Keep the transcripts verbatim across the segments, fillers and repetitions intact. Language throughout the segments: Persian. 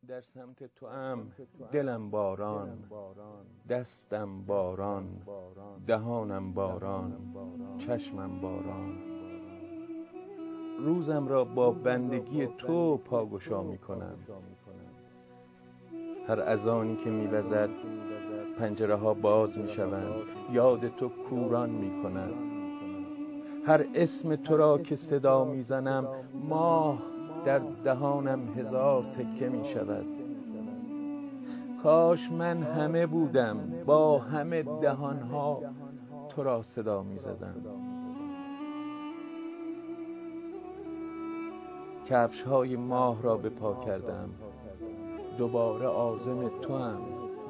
در سمت تو ام دلم باران، دستم باران، دهانم باران، چشمم باران. روزم را با بندگی تو پاگشا می کنم. هر اذانی که می وزد پنجره ها باز می شوند، یاد تو کوران می کند. هر اسم تو را که صدا می زنم، ماه در دهانم هزار تکه می شود. کاش من همه بودم، با همه دهانها تو را صدا می زدم. کفش های ماه را به پا کردم، دوباره عازم تو هم.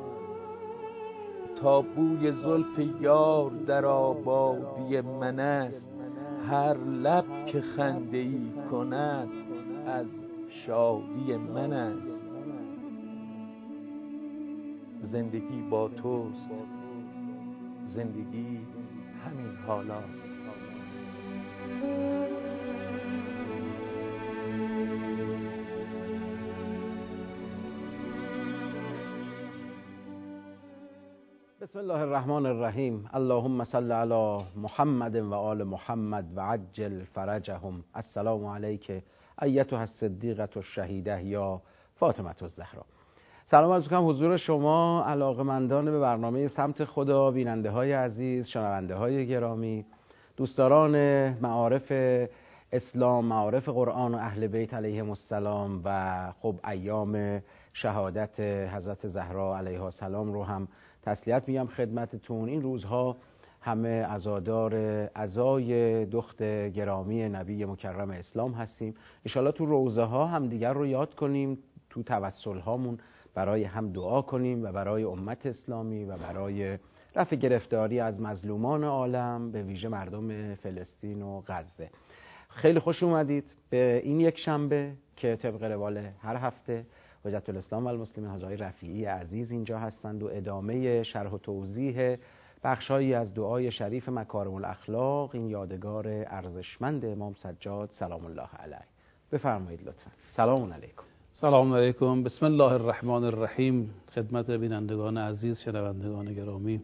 تا بوی زلف یار در آبادی من است، هر لب که خنده ای کند از شادی من است. زندگی با توست، زندگی همین حالاست. بسم الله الرحمن الرحیم. اللهم صل علی محمد و آل محمد و عجل فرجهم. السلام علیک ایتها الصدیقة الشهیده یا فاطمه الزهرا. سلام عرض می‌کنم حضور شما علاقه‌مندان به برنامه سمت خدا، بیننده های عزیز، شنونده های گرامی، دوستداران معارف اسلام، معارف قرآن و اهل بیت علیهم السلام و خب ایام شهادت حضرت زهرا علیها السلام رو هم تسلیت میگم خدمتتون. این روزها همه عزادار عزای دخت گرامی نبی مکرم اسلام هستیم. انشالله تو روزه ها هم دیگر رو یاد کنیم، تو توسل هامون برای هم دعا کنیم و برای امت اسلامی و برای رفع گرفتاری از مظلومان عالم، به ویژه مردم فلسطین و غزه. خیلی خوش اومدید به این یک شنبه که طبق روال هر هفته حجت الاسلام و المسلمین حاج آقای رفیعی عزیز اینجا هستند و ادامه شرح و توضیح بخشایی از دعای شریف مکارم الاخلاق، این یادگار ارزشمند امام سجاد سلام الله علیه. بفرمایید لطفا. سلام علیکم. سلام علیکم. بسم الله الرحمن الرحیم. خدمت بینندگان عزیز، شنوندگان گرامی،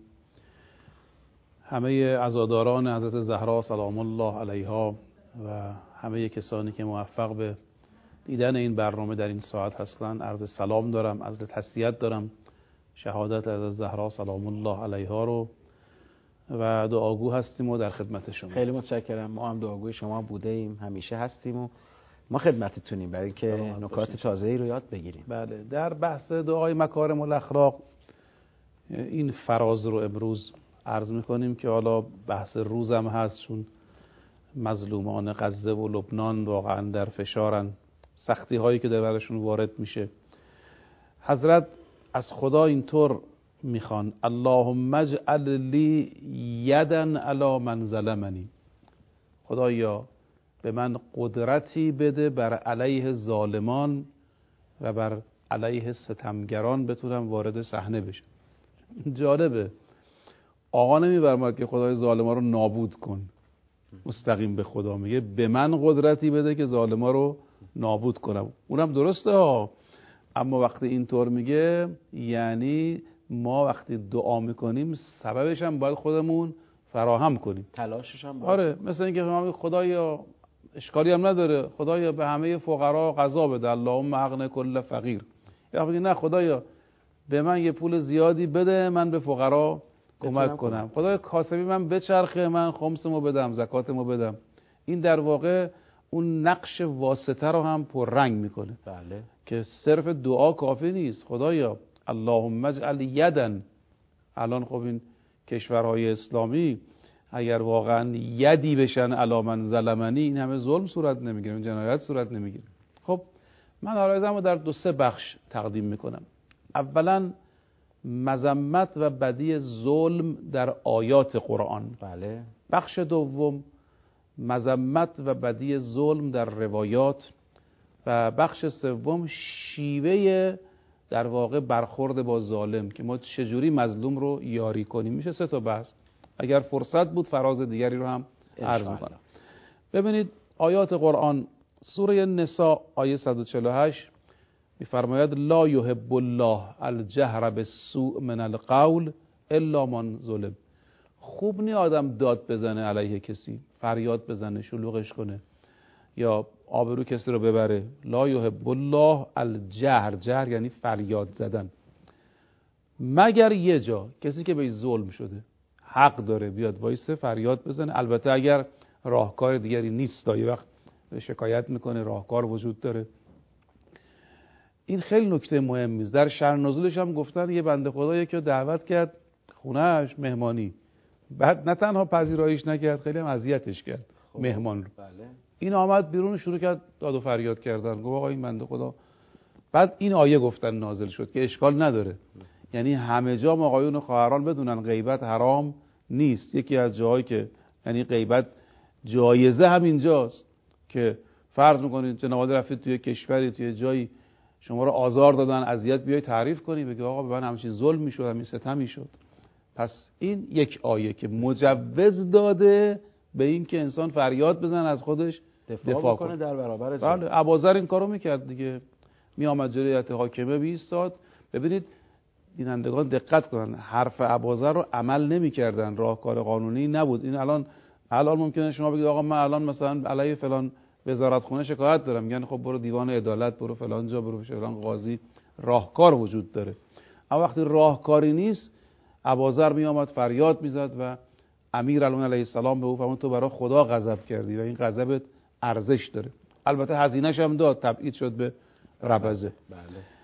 همه عزاداران حضرت زهرا سلام الله علیها و همه کسانی که موفق به دیدن این برنامه در این ساعت هستند، عرض سلام دارم، عرض تسلیت دارم. شهادت حضرت زهرا سلام الله علیها رو و دعاگو هستیم و در خدمت شما. خیلی متشکرم. ما هم دعاگوی شما بوده ایم، همیشه هستیم و ما خدمتتونیم برای اینکه نکات تازه‌ای رو یاد بگیریم. بله، در بحث دعای مکارم الاخلاق این فراز رو امروز عرض می‌کنیم که حالا بحث روزم هست، چون مظلومان غزه و لبنان واقعا در فشارن، سختی هایی که در برشون وارد میشه. حضرت از خدا اینطور میخوان اللهم اجعل لی یدا علی من ظلمنی. خدایا به من قدرتی بده بر علیه ظالمان و بر علیه ستمگران بتونم وارد صحنه بشم. جالبه آقا نمیفرماد که خدای ظالما رو نابود کن، مستقیم به خدا میگه به من قدرتی بده که ظالما رو نابود کنم. اونم درسته ها، اما وقتی اینطور میگه یعنی ما وقتی دعا میکنیم سببش هم باید خودمون فراهم کنیم، تلاشش هم باید. آره، مثل اینکه شما خدایا اشکالی هم نداره، خدایا به همه فقرا قضا بده، اللهم اغن کل فقیر. یا بگی نه خدایا به من یه پول زیادی بده من به فقرا کمک کنم، خدایا کاسبی من بچرخه من خمسمو بدم، زکاتمو بدم. این در واقع اون نقش واسطه رو هم پررنگ میکنه. بله. که صرف دعا کافی نیست. خدایا اللهم اجعل یدا. الان خب این کشورهای اسلامی اگر واقعا یدی بشن علی من ظلمنی، این همه ظلم صورت نمیگیره، این جنایت صورت نمیگیره. خب من آرایزمو در دو سه بخش تقدیم میکنم. اولا مذمت و بدی ظلم در آیات قرآن. بله. بخش دوم مذمت و بدی ظلم در روایات و بخش سوم شیوه در واقع برخورد با ظالم که ما چجوری مظلوم رو یاری کنیم. میشه سه تا بحث، اگر فرصت بود فراز دیگری رو هم عرض میکنم. ببینید آیات قرآن، سوره نساء آیه صد و چهل و هشت میفرماید لا یحب الله الجهر بالسوء من القول الا من ظلم. خوب نی آدم داد بزنه علیه کسی، فریاد بزنه، شلوغش کنه یا آبرو کسی رو ببره. لا یحب الله الجهر، جهر یعنی فریاد زدن، مگر یه جا کسی که بهش ظلم شده حق داره بیاد وایسه فریاد بزنه. البته اگر راهکار دیگری نیست، یه وقت شکایت میکنه، راهکار وجود داره. این خیلی نکته مهمی است. در شأن نزولش هم گفتن یه بنده خدایی که دعوت کرد خونه‌اش مهمانی، بعد نه تنها پذیراییش نکرد، خیلی هم اذیتش کرد مهمان رو. بله. این آمد بیرون شروع کرد داد و فریاد کردن، گفت آقا این بنده خدا. بعد این آیه گفتن نازل شد که اشکال نداره، یعنی همه جا آقایون و خواهران بدونن غیبت حرام نیست. یکی از جاهایی که یعنی غیبت جایزه همینجاست که فرض میکنید جناب رفیق توی کشوری توی جایی شما رو آزار دادن، اذیت، بیای تعریف کنی بگی آقا به من همچین ظلم میشد، همین ستم میشد. پس این یک آیه که مجوز داده به این که انسان فریاد بزن از خودش دفاع, دفاع کنه در برابر ظلم. بله، ابوذر این کارو میکرد دیگه، می آمد جلوی هیئت حاکمه میایستاد. ببینید بینندگان دقت کنن، حرف ابوذر رو عمل نمیکردن، راهکار قانونی نبود. این الان الان ممکنه شما بگید آقا من الان مثلا علیه فلان وزارت خونه شکایت دارم، میگن خب برو دیوان عدالت، برو فلان جا، برو فلان قاضی. راهکار وجود داره. اما وقتی راهکاری نیست، ابوذر می آمد فریاد میزد و امیرالمومنین علیه السلام به او فرمود تو برای خدا غضب کردی و این غضبت ارزش داره. البته هزینه‌ش هم داد، تبعید شد به ربضه. بله.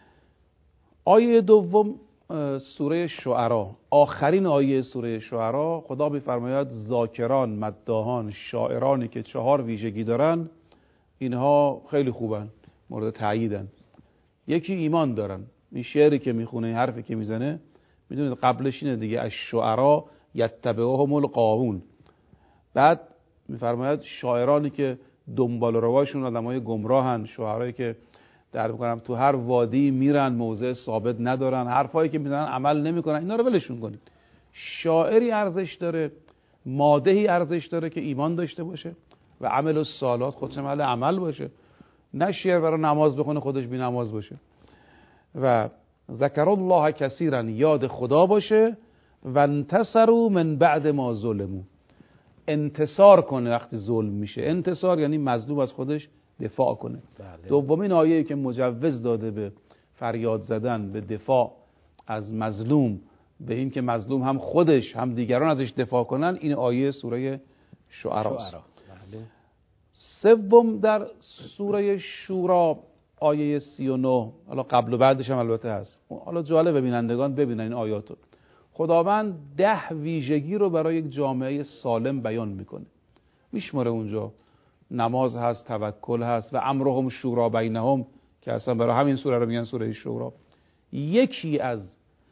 آیه دوم سوره شعرا، آخرین آیه سوره شعرا، خدا می‌فرماید ذاکران، مداحان، شاعرانی که چهار ویژگی دارن اینها خیلی خوبن، مورد تأییدن. یکی ایمان دارن، این شعری که میخونه، حرفی که میزنه، میدونید قبلش اینه دیگه، از شعرا یتبعهم الغاوون. بعد میفرماید شاعرانی که دنبال رواشون آدمای گمراهن، شاعرایی که در میکنم تو هر وادی میرن، موضع ثابت ندارن، حرفایی که میزنن عمل نمیکنن، اینا رو ولشون کنید. شاعری ارزش داره، مادهی ارزش داره که ایمان داشته باشه و عمل الصالحات خودش عمل عمل باشه، نه شعر برای نماز بخونه خودش بی نماز باشه. و ذکر الله کثیرا، یاد خدا باشه. و انتصروا من بعد ما ظلموا، انتصار کنه وقتی ظلم میشه. انتصار یعنی مظلوم از خودش دفاع کنه. بله. دومین آیه‌ای که مجوز داده به فریاد زدن، به دفاع از مظلوم، به این که مظلوم هم خودش هم دیگران ازش دفاع کنن، این آیه سوره شعراست. شعرا. بله. سوم در سوره شورا آیه سی و نه، حالا قبل و بعدش هم البته هست، حالا جالب ببینندگان ببینن این آیاتو. خداوند ده ویژگی رو برای یک جامعه سالم بیان میکنه، میشماره اونجا. نماز هست، توکل هست و امرهم شورا بینهم که اصلا برای همین سوره رو میگن سوره شورا. یکی از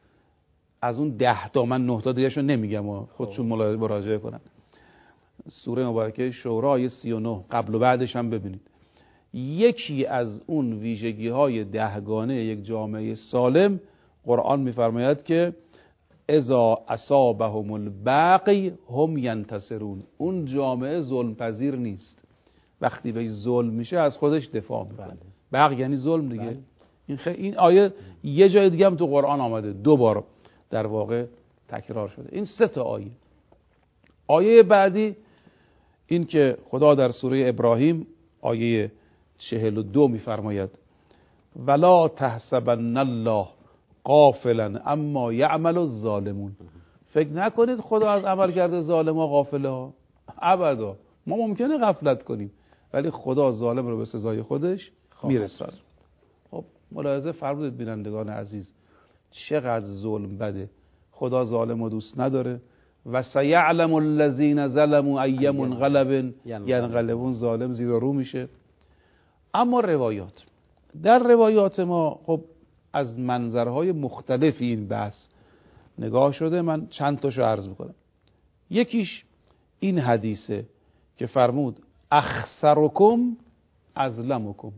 از اون ده تا، من نه تا دیگه شو نمیگم و خودشون مراجعه کنن. سوره مبارکه شورا آیه سی و نه قبل و بعدش هم ببینید. یکی از اون ویژگی های دهگانه یک جامعه سالم، قرآن میفرماید که اذا اصابهم البغی هم ینتصرون، اون جامعه ظلم پذیر نیست، وقتی به ظلم میشه از خودش دفاع میکنه. بغی یعنی ظلم دیگه. بله. این خ... این آیه یه جای دیگه هم تو قرآن آمده، دو بار در واقع تکرار شده. این سه تا آیه. آیه بعدی این که خدا در سوره ابراهیم آیه چهل و دو میفرماید ولا تحسبن الله غافلا اما یعمل الظالمون، فکر نکنید خدا از عمل کرده ظالما غافله ها، ابدا. ما ممکنه غفلت کنیم ولی خدا ظالم رو به سزای خودش میرساند. خب ملاحظه فرمودید بینندگان عزیز، چقدر ظلم بده. خدا ظالم رو دوست نداره. و سیعلم الذین ظلموا ای منقلب ینقلبون، ظالم زیر و رو میشه. اما روایات، در روایات ما خب از منظرهای مختلفی این بحث نگاه شده، من چند تاشو عرض میکنم. یکیش این حدیثه که فرمود اخسرکم ازلمکم،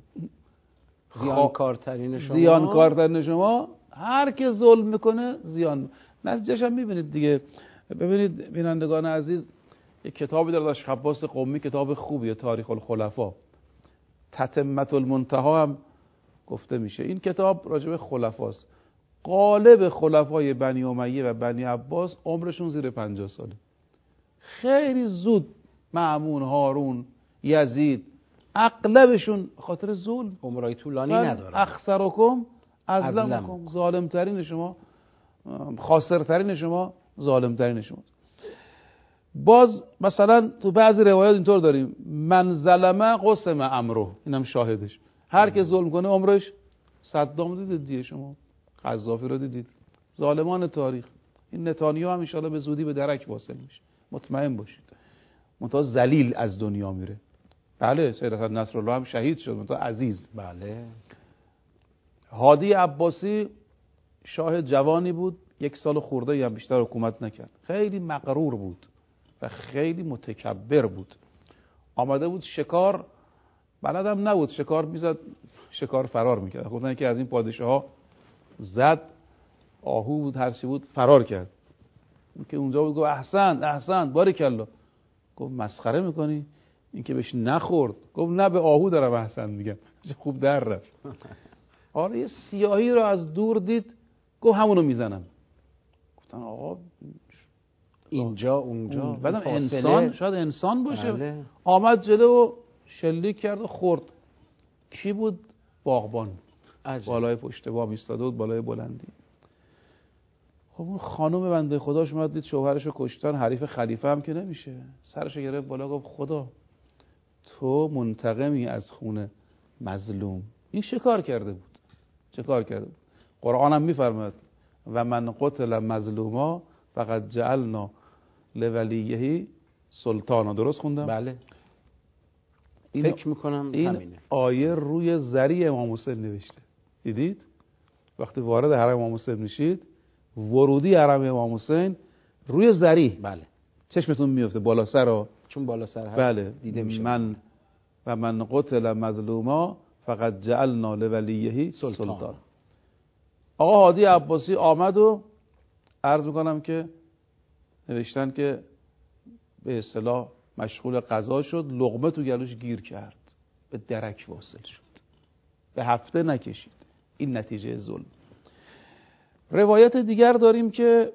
زیانکارترین شما زیانکارترین شما، هر که ظلم میکنه زیان. نتیجهش هم میبینید دیگه. ببینید بینندگان عزیز، یک کتابی داره داشت خباس قمی، کتاب خوبیه، تاریخ الخلفا. تتمت المنتها هم گفته میشه. این کتاب راجع به خلفاست. غالب خلفای بنی امیه و بنی عباس عمرشون زیر پنجاه ساله. خیلی زود مأمون، هارون، یزید، اغلبشون خاطر ظلم عمرای طولانی ندارن. اخسرکم ازلمکم، ظالم ترین شما، خاسرترین شما، ظالم ترین شما. باز مثلا تو بعضی روایات اینطور داریم من ظلم قسم امره، اینم شاهدش. هر که ظلم کنه عمرش، صدام دیدید دیگه، شما قذافی رو دیدید، ظالمان تاریخ. این نتانیاهو هم ان شاءالله به زودی به درک واصل میشه، مطمئن باشید. منتها ذلیل از دنیا میره. بله سید حسن نصرالله هم شهید شد، منتها عزیز. بله. هادی عباسی شاه جوانی بود، یک سال خورده یا بیشتر حکومت نکرد. خیلی مغرور بود و خیلی متکبر بود. آمده بود شکار، بلدم نبود، شکار میزد، شکار فرار میکرد. گفتن که از این پادشاه ها زد، آهو بود، هر چی بود، فرار کرد. که اونجا بود گفت احسن احسن باریکلا. گفت مسخره میکنی؟ این که بهش نخورد. گفت نه به آهو دارم احسن میگم. خوب در رفت. آره یه سیاهی رو از دور دید، گفت همونو میزنم. گفتن آقا اینجا اونجا بعدم انسان، شاید انسان باشه. بله. آمد جلو و شلیک کرد و خورد. کی بود؟ باغبان. عجب. بالای پشت بام ایستاده بود، بالای بلندی. خب اون خانم بنده خداش اومد دید شوهرشو کشتن، حریف خلیفه هم که نمیشه، سرشو گرفت بالا گفت خدا تو منتقمی از خون مظلوم. این شکار کرده بود، چه کار کرده بود؟ قرآن هم میفرماید و من قتل مظلوما فقط جعلنا لولیه سلطانا. درست خوندم؟ بله. این فکر میکنم این همینه. آیه روی زری امام حسین نوشته. دیدید؟ وقتی وارد حرم امام حسین میشید، ورودی حرم امام حسین روی زری، بله، چشمتون میفته بالا سر ها، چون بالا سر هست بله. دیده میشه. من و من قتل مظلوما فقط جعلنا لولیه سلطان. سلطان. آقا هادی عباسی آمد و عرض میکنم که نوشتن که به اصطلاح مشغول قضا شد، لقمه تو گلوش گیر کرد، به درک واصل شد، به هفته نکشید. این نتیجه ظلم. روایت دیگر داریم که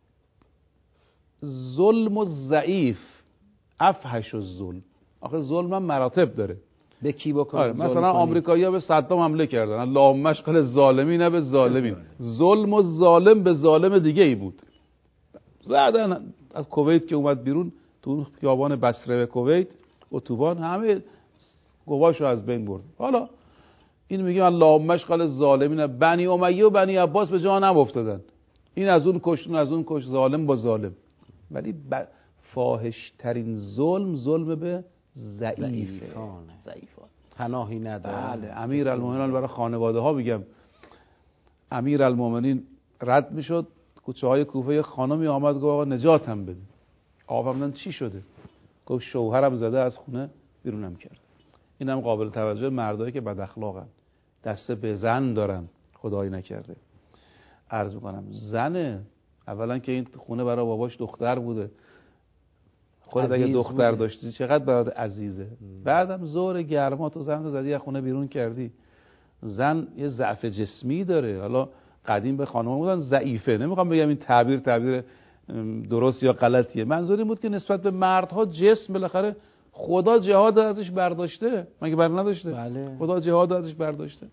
ظلم و ضعیف افحش الظلم. آخه ظلم هم مراتب داره. به کی بکنه؟ آره. مثلا آمریکایی‌ها به صدام حمله کردن، اللهم اشغل الظالمین نه به ظالمین. ظلم و ظالم به ظالم دیگه ای بود. زدن از کویت که اومد بیرون، تو خیابان بصره و کویت اتوبان، همه گواشو از بین برد. حالا این میگیم اللهم اشغل الظالمین. بنی امیه و بنی عباس به جا نمیافتادن. این از اون کشت، اون از اون کشت، ظالم با ظالم. ولی ب... فاحش ترین ظلم ظلم به ضعیف. ضعیفان پناهی نداره. بله. امیرالمومنین برای خانواده ها میگم، امیرالمومنین رد میشد، کوچه های کوفه خانمی آمد گفت آقا نجاتم بده. آقا فرمودن چی شده؟ گفت شوهرم زده از خونه بیرونم کرد. این هم قابل توجه مردایی که بد اخلاقن، دسته به زن دارن، خدایی نکرده. عرض میکنم زنه اولا که این خونه برای باباش دختر بوده، خودت اگه دختر بوده داشتی چقدر برات عزیزه. ام. بعدم زور گرما تو زن تو زدی از خونه بیرون کردی. زن یه ضعف جسمی داره. حالا قدیم به خانم بودن ضعیفه، نمیخوام بگم این تعبیر تعبیر درست یا غلطیه، منظور این بود که نسبت به مردها جسم بالاخره خدا جهاد ازش برداشته، مگه بر نداشته؟ بله. خدا جهاد ازش برداشته.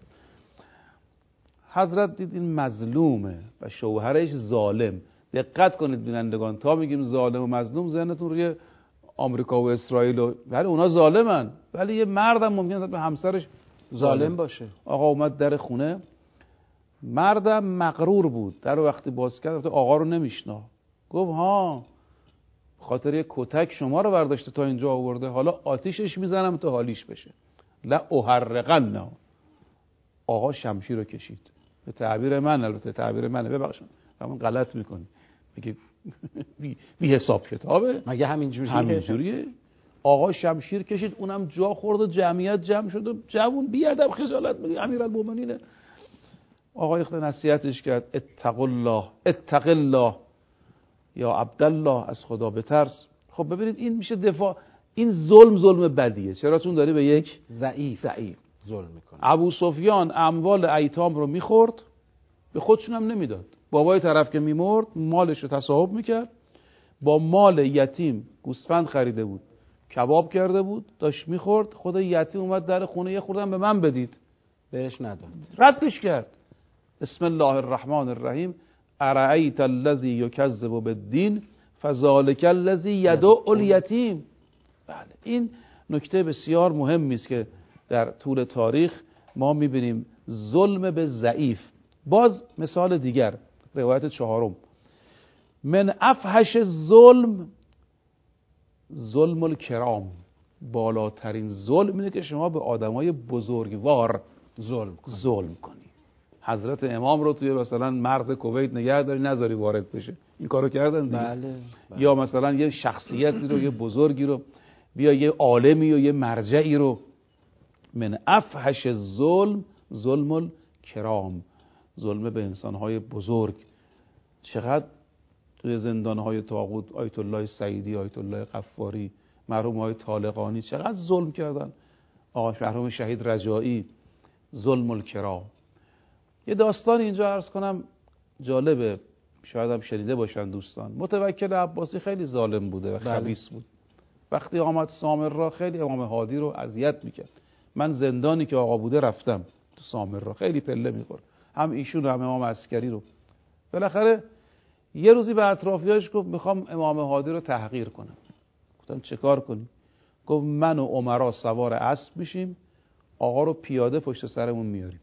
حضرت دید این مظلومه و شوهرش ظالم. دقت کنید بینندگان، تا میگیم ظالم و مظلوم ذهنتون روی آمریکا و اسرائیل و ولی اونا ظالمن، ولی یه مردم ممکنه به همسرش ظالم, ظالم باشه. آقا اومد در خونه، مردم مغرور بود، در وقتی باز کرد آقا رو نمیشنا، گفت ها خاطر یک کتک شما رو برداشته تا اینجا آورده، حالا آتیشش میزنم تا حالیش بشه. لا احرقن. آقا شمشیر رو کشید. به تعبیر من، البته تعبیر منه، ببخشید همون غلط میکنی، میگه بی, بی حساب کتابه، مگه همین جوریه؟ همین جوریه. آقا شمشیر کشید، اونم جا خورد و جمعیت جمع شد و جوون بی ادب خجالت میگه امیرالمومنین. آقا خود نصیحتش کرد اتق الله اتق الله یا عبدالله، از خدا بترس. خب ببینید این میشه دفاع. این ظلم ظلم بدیه. چرا؟ چون داری به یک ضعیف ضعیف ظلم میکنه. ابو سفیان اموال ایتام رو میخورد، به خودشون هم نمیداد. بابای طرف که میمرد مالش رو تصاحب میکرد، با مال یتیم گوسفند خریده بود، کباب کرده بود، داشت میخورد، خود یتیم اومد در خونه، یه خوردن به من بدید، بهش نداد، ردش کرد. بسم الله الرحمن الرحیم، ارأیت الذی یکذب بالدین فذلک الذی یدع الیتیم. بله، این نکته بسیار مهمی است که در طول تاریخ ما میبینیم ظلم به ضعیف. باز مثال دیگر، روایت چهارم، من افحش ظلم ظلم الکرام، بالاترین ظلم اینه که شما به آدمای بزرگوار ظلم کنی. ظلم کنی. حضرت امام رو توی مثلا مرز کویت نگه داری، نذاری وارد بشه، این کارو کردن دیگه. بله، بله. یا مثلا یه شخصیتی رو، یه بزرگی رو، بیا یه عالمی و یه مرجعی رو. من افحش ظلم ظلم الکرام، ظلم به انسانهای بزرگ. چقدر توی زندانهای طاغوت آیت الله سعیدی، آیت الله غفاری، مرحوم های طالقانی چقدر ظلم کردن، آقا مرحوم شهید رجایی، ظلم الکرام. یه داستان اینجا عرض کنم جالبه، شاید هم شنیده باشن دوستان. متوکل عباسی خیلی ظالم بوده و خبیث بود. وقتی آمد سامرا خیلی امام هادی رو اذیت میکرد. من زندانی که آقا بوده رفتم تو سامرا، خیلی پله میخورد، هم ایشون هم امام عسکری رو. بالاخره یه روزی به اطرافیاش گفت میخوام امام هادی رو تحقیر کنم. گفتم چه کار کنی؟ گفت من و عمرا سوار اسب میشیم، آقا رو پیاده پشت سرمون میاریم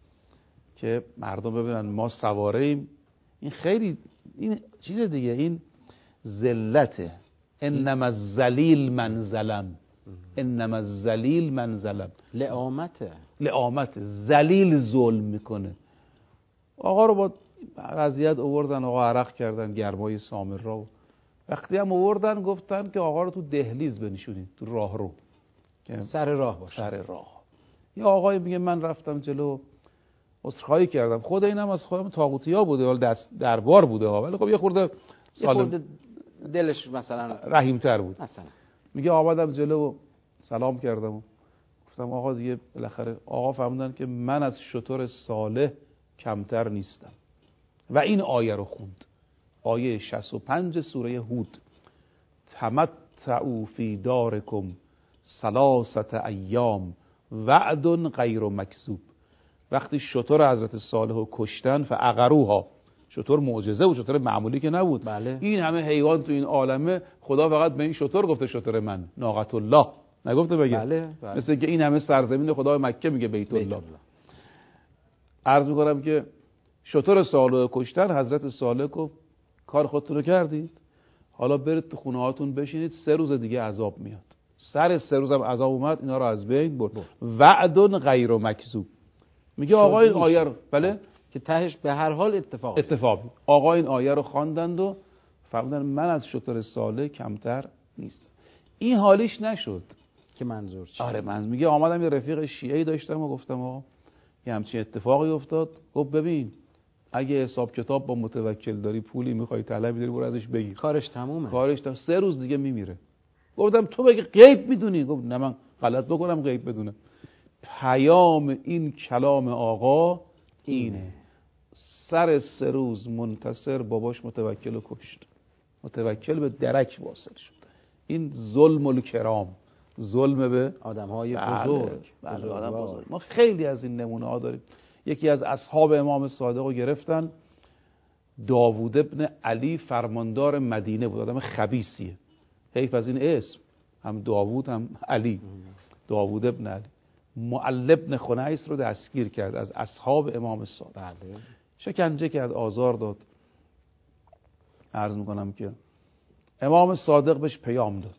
که مردم ببینن ما سواره ایم. این خیلی این چیز دیگه، این ذلته. انما الذلیل من ظلم، انما الذلیل من ظلم. لعامته، لعامته، ذلیل ظلم میکنه. آقا رو با وضعیت آوردن، آقا عرق کردن گرمای سامرا و وقتی هم آوردن گفتن که آقا رو تو دهلیز بنشونید، تو راه رو که سر راه باشه. سر راه. یه آقای میگه من رفتم جلو عذرخواهی کردم، خود اینم از خودم طاغوتیا بوده ولی دست دربار بوده ها، ولی خب یه خورده سالم، یه خورده دلش مثلا رحیم‌تر بود. مثلا میگه آمدم جلو و سلام کردم و گفتم آقا دیگه بالاخره آقا فهمیدن که من از شتر صالح کمتر نیستم و این آیه رو خوند، آیه شصت و پنج سوره هود، تمتعوا فی دارکم ثلاثه ایام وعد غیر مکذوب. وقتی شتر حضرت صالح رو کشتن فعقروها، شتر معجزه و شتر معمولی که نبود. بله. این همه حیوان تو این عالمه، خدا فقط به این شتر گفته شتر من، ناقت الله، نگفته بگه. بله، بله. مثل که این همه سرزمین خدا مکه میگه بیت الله. عرض میکنم که شتر صالح کشتن، حضرت صالح گفت کار خودتون رو کردید، حالا برید تو خونه هاتون بشینید، سه روز دیگه عذاب میاد. سر سه روز هم عذاب اومد، اینا رو از بین برد. وعد غیر مکذوب. میگه آقا این آیه رو، بله، که تهش به هر حال اتفاق اتفاق آقا این آیه رو خواندند و فهمیدن من از شتر صالح کمتر نیستم. این حالیش نشد که منظور چیه؟ آره، من میگه آمدم یه رفیق شیعه‌ای داشتم و گفتم آقا یه همچین اتفاقی افتاد. گفت ببین اگه حساب کتاب با متوکل داری، پولی میخوای طلبی داری، برو ازش بگیر، کارش تمومه. کارش تمومه، سه روز دیگه میمیره. گفتم تو بگی غیب میدونی؟ گفت نه من غلط بکنم غیب بدونم. پیام این کلام آقا اینه. سر سه روز منتصر باباش متوکل رو کشت، متوکل به درک واصل شد. این ظلم الکرام، ظلم به آدم‌های بله، بزرگ. بله، بزرگ آدم بزرگ. بزرگ. ما خیلی از این نمونه ها داریم. یکی از اصحاب امام صادق رو گرفتن، داوود ابن علی فرماندار مدینه بود، آدم خبیثیه، حیف از این اسم، هم داوود هم علی. داوود ابن علی معل ابن خنیس رو دستگیر کرد، از اصحاب امام صادق. بله. شکنجه کرد، آزار داد. عرض میکنم که امام صادق بهش پیام داد،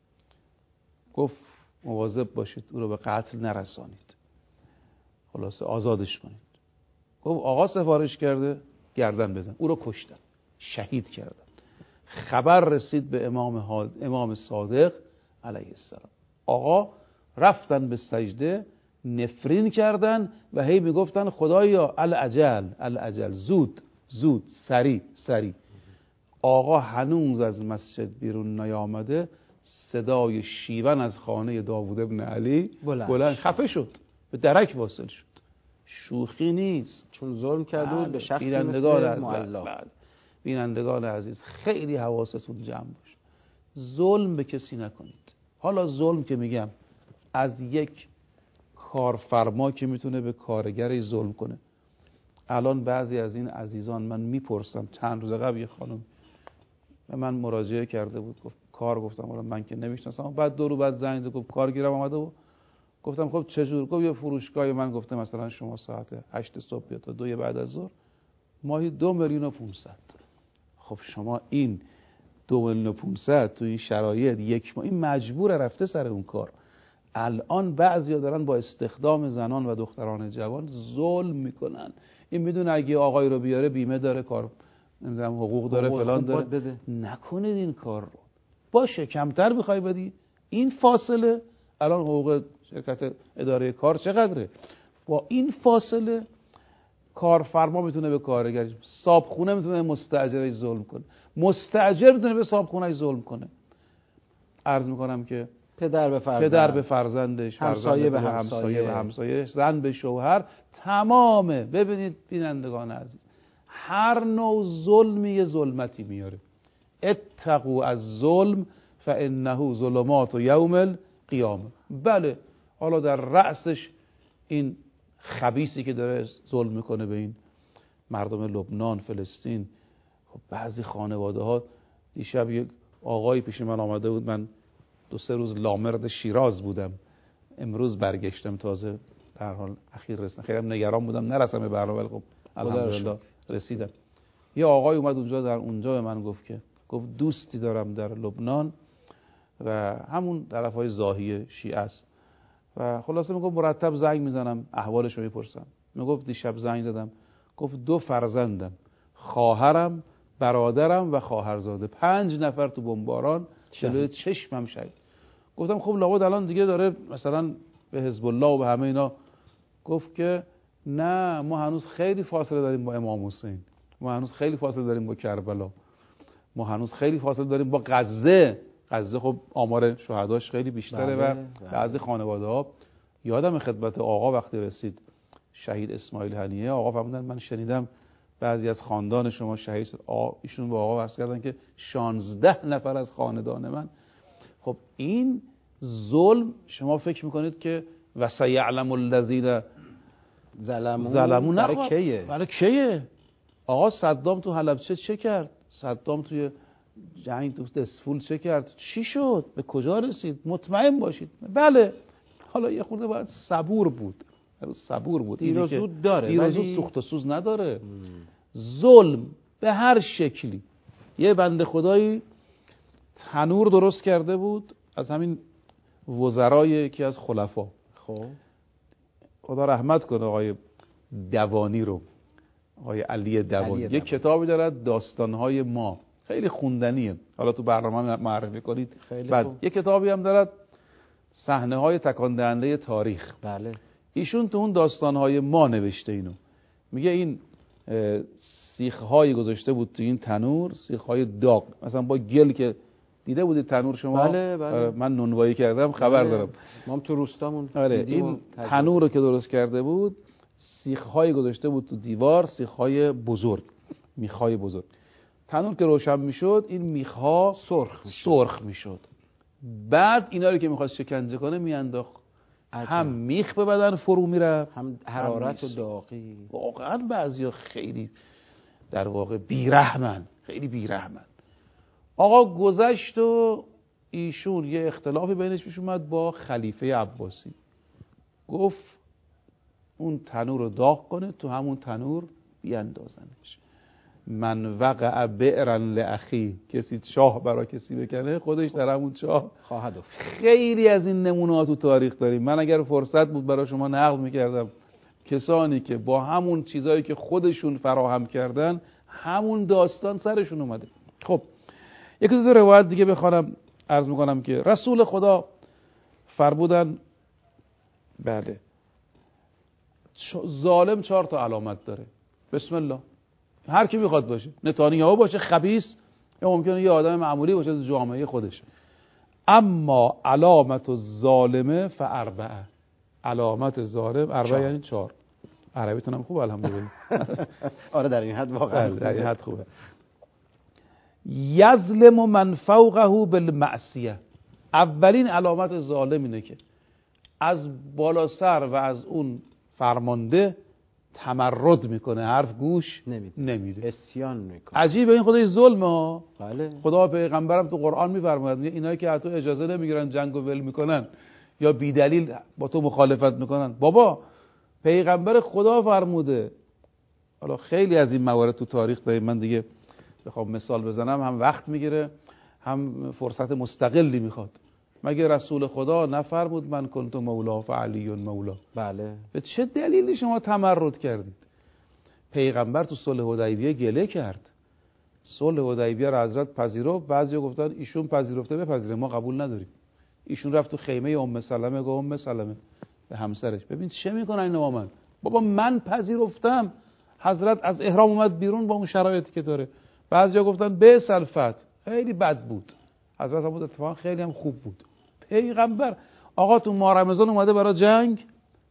گفت مواظب باشید او رو به قتل نرسانید، خلاصه آزادش کنید. گفت آقا سفارش کرده، گردن بزن. او رو کشتن، شهید کردن. خبر رسید به امام حاد... امام صادق علیه السلام. آقا رفتن به سجده، نفرین کردن و هی میگفتن خدایا العجل العجل، زود زود، سریع سریع. آقا هنوز از مسجد بیرون نیامده، صدای شیون از خانه داوود ابن علی بلند, بلند خفه شد. به درک واصل شد. شوخی نیست، چون ظلم کرد بود به شخصی بینندگان مثل معلا. بله. بینندگان عزیز خیلی حواستون جمع باشه، ظلم به کسی نکنید. حالا ظلم که میگم از یک کارفرما که میتونه به کارگری ظلم کنه. الان بعضی از این عزیزان من میپرسم، چند روز قبل یه خانم به من مراجعه کرده بود، گفت کار، گفتم حالا من که نمیشناسم، بعد دو رو بعد زنگ زد گفت کارگیرم اومده و گفتم خب چجور؟ گفت یه فروشگاهی من گفته مثلا شما ساعت هشت صبح بیا تا دو بعد از ظهر ماهی دو میلیون و پونصد. خب شما این دو میلیون و پونصد تو این شرایط یک ماه این مجبور رفته سر اون کار. الان بعضیا دارن با استخدام زنان و دختران جوان ظلم میکنن. این میدونه اگه آقای رو بیاره بیمه داره، کار نمیدونم حقوق داره، فلان داره. بده. نکنید این کار رو. باشه کمتر بخوای بدی، این فاصله الان حقوق شرکت اداره کار چقدره؟ با این فاصله کارفرما میتونه به کارگر، صابخونه میتونه مستاجرش ظلم کنه، مستاجر میتونه به صابخونه‌اش ظلم کنه. عرض میکنم که پدر به فرزند، پدر به فرزندش، همسایه به همسایه به همسایه، زن به شوهر، تمامه. ببینید بینندگان عزیز، هر نوع ظلمی یه ظلمتی میاره. اتقوا از ظلم فانه ظلمات و یوم القیامه. بله حالا در رأسش این خبیثی که داره ظلم میکنه به این مردم لبنان، فلسطین. خب بعضی خانواده ها، دیشب یک آقایی پیش من آمده بود، من دو سه روز لامرد شیراز بودم، امروز برگشتم تازه، در حال اخیر رسیدم. خیلی نگران بودم نرسم به برنامه، ولی خب الحمدلله رسیدم. یه آقای اومد اونجا، در اونجا به من گفت که گفت دوستی دارم در لبنان و همون طرفای زاهیه شیعه است و خلاصه میگفت مرتب زنگ میزنم احوالش رو میپرسم. میگفت دیشب زنگ زدم، گفت دو فرزندم، خواهرم، برادرم و خواهرزاده، پنج نفر تو بمباران جلوی چشمم شهید. گفتم خب لابد الان دیگه داره مثلا به حزب الله و به همه اینا. گفت که نه، ما هنوز خیلی فاصله داریم با امام حسین، ما هنوز خیلی فاصله داریم با کربلا، ما هنوز خیلی فاصله داریم با غزه. غزه خب آمار شهداش خیلی بیشتره. بله، و بعضی خانواده ها، یادم خدمت آقا وقتی رسید شهید اسماعیل هنیه، آقا فرمودن من شنیدم بعضی از خاندان شما شهید شد. ایشون با آقا عرض کردن که شانزده نفر از خاندان من. خب این ظلم، شما فکر میکنید که وسیعلم الذین ظلموا برای کیه؟ برای کیه؟ آقا صدام تو حلبچه چه کرد؟ صدام توی جنگ تو دسفول چه کرد؟ چی شد؟ به کجا رسید؟ مطمئن باشید. بله حالا یه خورده باید صبور بود، صبور بود. دیر و زود داره، دیر و زود سوخت و سوز نداره. ظلم به هر شکلی. یه بنده خدایی تنور درست کرده بود از همین وزرای یکی از خلفا. خب خدا رحمت کنه آقای دوانی رو، آقای علی دوانی. یه کتابی دارد داستانهای ما، خیلی خوندنیه، حالا تو برنامه معرفی کنید. بعد یه کتابی هم دارد صحنه های تکان دهنده تاریخ. بله. ایشون تو اون داستانهای ما نوشته اینو. میگه این سیخ‌های گذاشته بود تو این تنور، سیخ‌های داغ، مثلا با گل که دیده بودید تنور شما؟ بله بله. من نونوایی کردم خبر دارم. ما هم تو روستامون آره. این تنور رو که درست کرده بود، سیخ‌های گذاشته بود تو دیوار، سیخ‌های بزرگ، میخ‌های بزرگ. تنور که روشن میشد این میخ‌ها سرخ سرخ میشد. بعد اینا رو که می‌خواست شکنجه کنه میانداخت، هم میخ به بدن فرو میرفت، هم حرارت و داغی. واقعا بعضیا خیلی در واقع بیرحمن، خیلی بیرحمن. آقا گذشت و ایشون یه اختلافی بینش پیش اومد با خلیفه عباسی، گفت اون تنور رو داغ کنه، تو همون تنور بیاندازنش. من وقع بئرا لاخی، کسی چاه برای کسی بکنه خودش در همون چاه خواهد افتاد. خیلی از این نمونه‌ها تو تاریخ داریم. من اگر فرصت بود برای شما نقل می‌کردم کسانی که با همون چیزایی که خودشون فراهم کردن همون داستان سرشون اومده. خب یکی دو روایت دیگه بخوانم. عرض می‌کنم که رسول خدا فرمودن بله ظالم چهار تا علامت داره. بسم الله، هر کی میخواد باشه، نتانیاهو باشه خبیث، یا ممکنه یه آدم معمولی باشه تو جامعه خودش. اما علامت الظالمه فاربعه، علامت ظالم اربع یعنی چهار. عربیتون هم خوب الحمدلله. آره در این حد واقعا در این حد خوبه. یظلم من فوقه بالمعصیه. اولین علامت ظالم اینه که از بالا سر و از اون فرمانده تمرد میکنه، حرف گوش نمیده, نمیده. اسیان میکنه. عجیبه، این خدای ظلمه ها. بله. خدا پیغمبرم تو قرآن میفرماید میگه اینایی که حتی اجازه نمیگیرن جنگو ول میکنن یا بی دلیل با تو مخالفت میکنن، بابا پیغمبر خدا فرموده. حالا خیلی از این موارد تو تاریخ داریم، من دیگه بخوام مثال بزنم هم وقت میگیره هم فرصت مستقلی میخواد. مگه رسول خدا نفرمود من کنت مولا فعلی مولا؟ بله. به چه دلیلی شما تمرد کردید؟ پیغمبر تو صلح حدیبیه گله کرد. صلح حدیبیه رو حضرت پذیرفت، بعضیا گفتن ایشون پذیرفته بپذیره، ما قبول نداریم. ایشون رفت تو خیمه ام سلمه، گفت ام سلمه به همسرش ببین چه میکنن اینا با من. بابا من پذیرفتم. حضرت از احرام اومد بیرون با اون شرایطی که داره. بعضیا گفتن به سلفت، خیلی بد بود. حضرت بود اتفاقا خیلی هم خوب بود. پیغمبر آقا تو ماه رمضان اومده برای جنگ،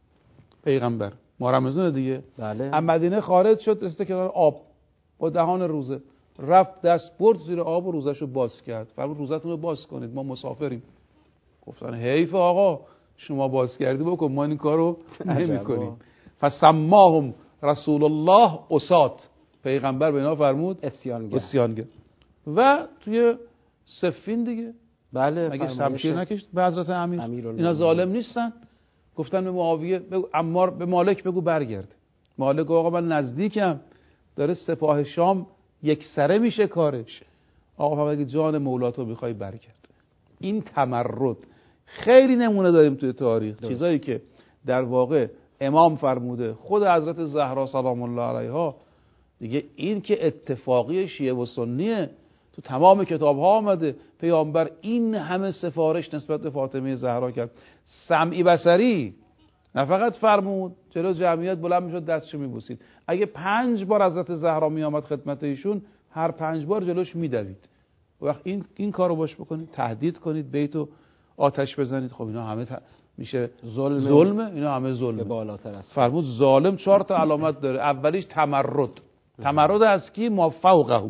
پیغمبر ماه رمضان دیگه، بله. از مدینه خارج شد رسید کنار آب با دهان روزه، رفت دست برد زیر آب و روزشو باز کرد. فرمود روزتون رو باز کنید ما مسافریم. گفتن حیف آقا شما باز کردی بکن، ما این کارو نمی‌کنیم. فسماهم رسول الله اسات. پیغمبر به اینا فرمود اسیانگر. اسیانگر. و توی صفین دیگه، بله، مگه شمشیر نکشت به حضرت امیر؟ اینا ظالم نیستن؟ گفتن به معاویه بگو عمار به مالک بگو برگرد. مالک آقا من نزدیکم، داره سپاه شام یک سره میشه کارش. آقا اگه جان مولاتو میخوای برگرد. این تمرد خیلی نمونه داریم توی تاریخ، داره. چیزایی که در واقع امام فرموده، خود حضرت زهرا سلام الله علیها دیگه، این که اتفاقی شیعه و سنیه، تو تمام کتاب ها آمده. پیامبر این همه سفارش نسبت به فاطمه زهرا کرد، سمعی بصری، نه فقط فرمود جلو جمعیت بلند میشد دستشو میبوسید. اگه پنج بار حضرت زهرا میآمد خدمت ایشون، هر پنج بار جلوش میدوید. وقت این این کارو باش بکنید، تهدید کنید، بیتو آتش بزنید، خب اینا همه ت... میشه ظلم. ظلمه، اینا همه ظلمه. بالاتر است. فرمود ظالم چهار تا علامت داره. اولیش تمرد. تمرد از کی؟ ما فوقه.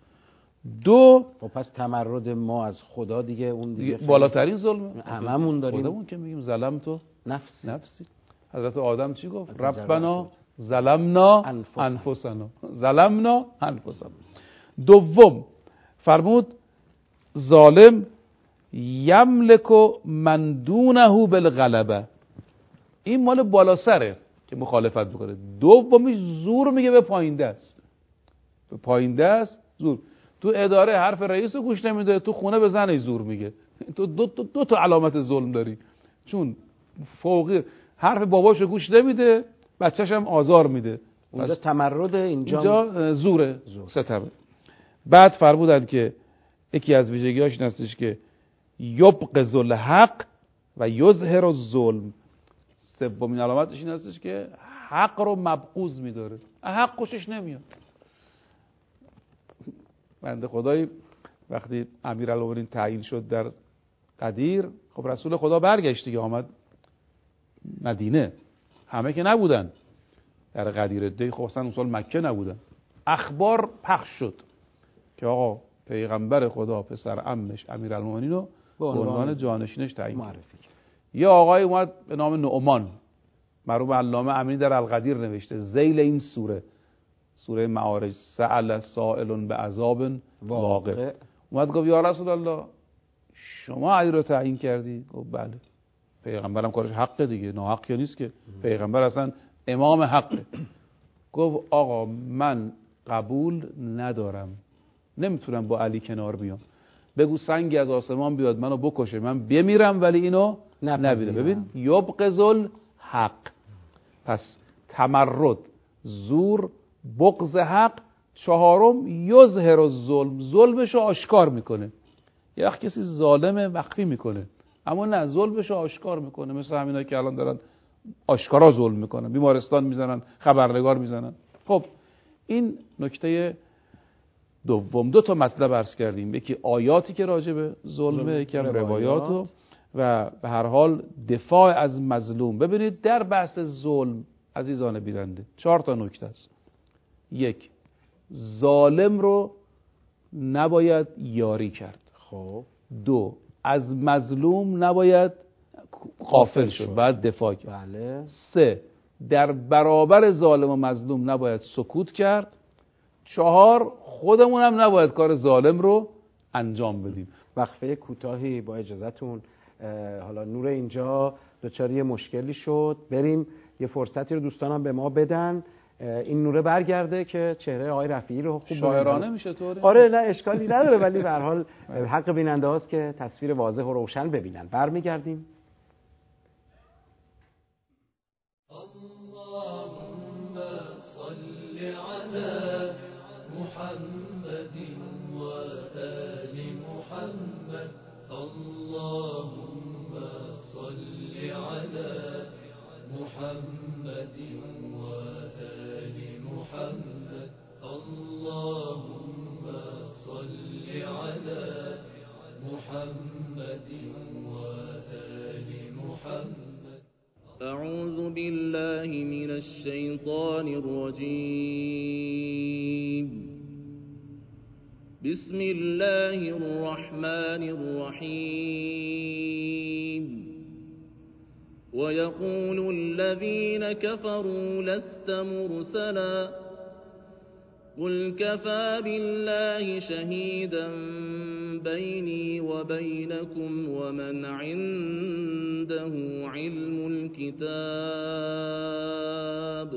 دو، خب پس تمرد ما از خدا دیگه اون دیگه بالاترین ظلمه. هممون داریم. خودمون که میگیم ظلم تو نفسی. نفسی. حضرت آدم چی گفت؟ ربنا ظلمنا انفسنا. ظلمنا انفسنا. دوم فرمود ظالم یملک من دونه بالغلبه. این مال بالا سره که مخالفت بکنه. دومیش زور میگه به پایین دست. به پایین دست زور. تو اداره حرف رئیس رو گوش نمیده، تو خونه به زنش زور میگه. تو دو, دو, دو تا علامت ظلم داری، چون فوقی حرف باباشو گوش نمیده، بچه‌ش هم آزار میده. اونجا تمرد، اینجا, اینجا زوره. زور. ستمه. بعد فرمودن که یکی از ویژگی‌هاش این هستش که یبغض الحق و یظهر الظلم. سومین علامتش این هستش که حق رو مبغوض می‌داره، حق خوشش نمیاد. بنده خدایی وقتی امیرالمومنین تعیین شد در قدیر، خب رسول خدا برگشت دیگه، آمد مدینه. همه که نبودن در قدیر، دی خب اصلا اون سال مکه نبودن. اخبار پخش شد که آقا پیغمبر خدا پسر عمش امیرالمومنین رو به عنوان جانشینش تعیین معرفی کرد. یه آقای اومد به نام نعمان، مرحوم علامه امینی در القدیر نوشته، ذیل این سوره، سوره معارج، سأل سائل بعذاب واقع، اومد گفت یا رسول الله شما علی رو تعیین کردی؟ گفت بله. پیغمبرم کارش حقه دیگه، ناحق نیست که، پیغمبر اصلا امام حقه. گفت آقا من قبول ندارم، نمیتونم با علی کنار بیام، بگو سنگی از آسمان بیاد منو بکشه، من بمیرم ولی اینو نبیده. ببین یبغض الحق. پس تمرد، زور، بغض حق. چهارم یظهر الظلم، ظلمشو آشکار میکنه. یه وقت کسی ظالمه مخفی میکنه، اما نه، ظلمشو آشکار میکنه. مثل همینا که الان دارن آشکارا ظلم میکنن، بیمارستان میزنن، خبرنگار میزنن. خب این نکته دوم. دو تا مطلب عرض کردیم، یکی آیاتی که راجع به ظلمه، یکی هم روایات. و به هر حال دفاع از مظلوم. ببینید در بحث ظلم عزیزان بیننده چهار تا نکته است. یک، ظالم رو نباید یاری کرد. خب دو، از مظلوم نباید غافل شد، باید دفاع کرد. بله. سه، در برابر ظالم و مظلوم نباید سکوت کرد. چهار، خودمون هم نباید کار ظالم رو انجام بدیم. وقفه کوتاهی با اجازهتون. حالا نور اینجا دچار یه مشکلی شد، بریم یه فرصتی رو دوستانم به ما بدن این نوره برگرده که چهره آقای رفیعی رو خوب شاعرانه میشه طوری؟ آره نه اشکالی نداره، ولی به هر حال حق بیننده هاست که تصویر واضح و روشن ببینن. برمیگردیم. اللهم صل على محمد و آل محمد. اللهم صل على محمد و آل محمد. اللهم صل على محمد و آل محمد. أعوذ بالله من الشيطان الرجيم. بسم الله الرحمن الرحيم. ويقول الذين كفروا لست مرسلا قل كفى بالله شهيدا بيني وبينكم ومن عنده علم الكتاب.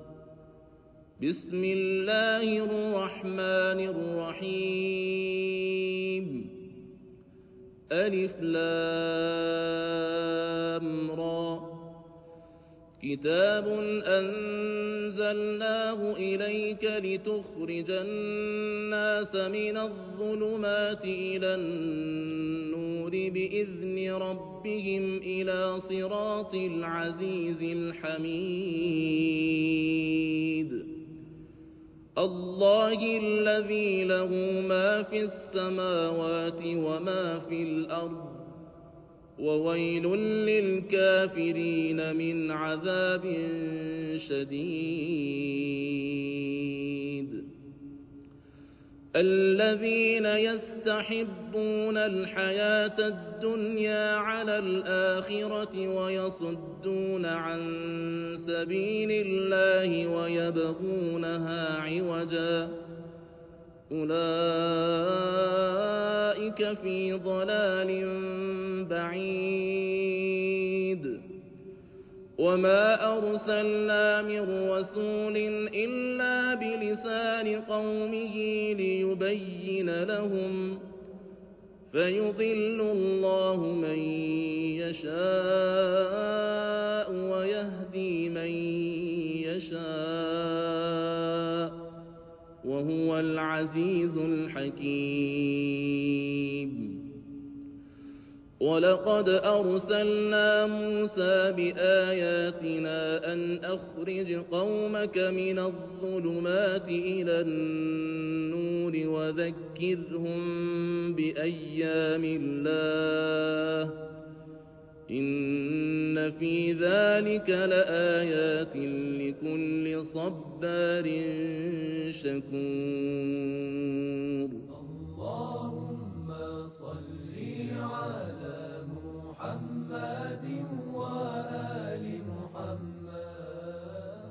بسم الله الرحمن الرحيم. ألف لام را. كتاب أنزلناه إليك لتخرج الناس من الظلمات إلى النور بإذن ربهم إلى صراط العزيز الحميد. الله الذي له ما في السماوات وما في الأرض وويل للكافرين من عذاب شديد. الذين يستحبون الحياة الدنيا على الآخرة ويصدون عن سبيل الله ويبغونها عوجا أولئك في ضلال بعيد. وما أرسلنا من رسول إلا بلسان قومه ليبين لهم فيضل الله من يشاء ويهدي من يشاء وهو العزيز الحكيم. ولقد أرسلنا موسى بآياتنا أن أخرج قومك من الظلمات إلى النور وذكرهم بأيام الله إن في ذلك لآيات لكل صبار شكور. اللهم صل على محمد وآل محمد.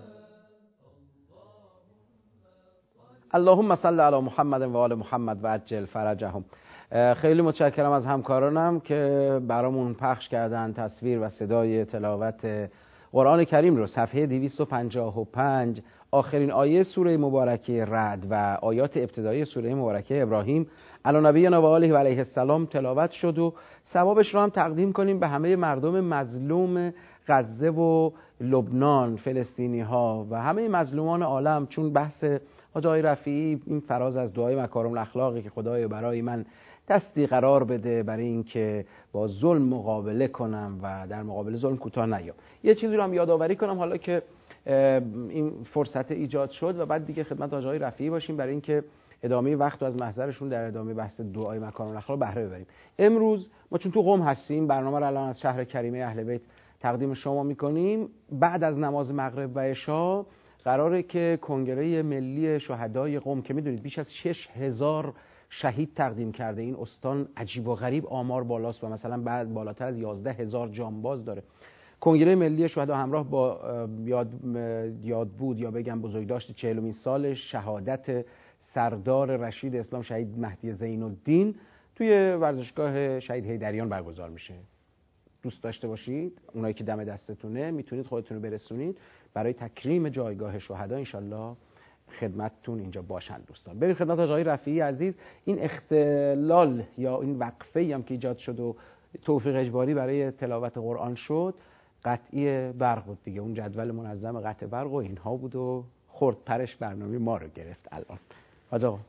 اللهم صل على محمد و آل محمد و عجل فرجهم. خیلی متشکرم از همکارانم که برامون پخش کردن تصویر و صدای تلاوت قرآن کریم رو. صفحه دویست و پنجاه و پنج آخرین آیه سوره مبارکه رعد و آیات ابتدایی سوره مبارکه ابراهیم علی نبینا و آله و علیه السلام تلاوت شد و ثوابش رو هم تقدیم کنیم به همه مردم مظلوم غزه و لبنان، فلسطینی ها و همه مظلومان عالم. چون بحث حاج آقای رفیعی این فراز از دعای مکارم الاخلاقی که خدای برای من دستی قرار بده برای اینکه با ظلم مقابله کنم و در مقابل ظلم کوتاه نیام. یه چیزی رو هم یادآوری کنم حالا که این فرصت ایجاد شد و بعد دیگه خدمت حاج آقای رفیعی باشیم برای اینکه ادامه وقت رو از محضرشون در ادامه بحث دعای مکارم الاخلاق بهره ببریم. امروز ما چون تو قم هستیم، برنامه رو الان از شهر کریمه اهل بیت تقدیم شما میکنیم. بعد از نماز مغرب و عشا قراره که کنگره ملی شهدای قم که میدونید بیش از شش هزار شهید تقدیم کرده، این استان عجیب و غریب آمار بالاست و مثلا بعد بالاتر از یازده هزار جانباز داره. کنگره ملی شهدا همراه با یاد یاد بود یا بگم بزرگداشت چهلمین سال شهادت سردار رشید اسلام شهید مهدی زین الدین توی ورزشگاه شهید حیدریان برگزار میشه. دوست داشته باشید، اونایی که دم دستتونه میتونید خودتون رو برسونید برای تکریم جایگاه شهدا، انشالله خدمتتون اینجا باشن. دوستان بریم خدمت آقای رفیعی عزیز. این اختلال یا این وقفه‌ای هم که ایجاد شد و توفیق اجباری برای تلاوت قرآن شد، قطعی برق بود دیگه. اون جدول منظم قطع برق و اینها بود و خورد پرش برنامه ما رو گرفت. الان حاج آقا.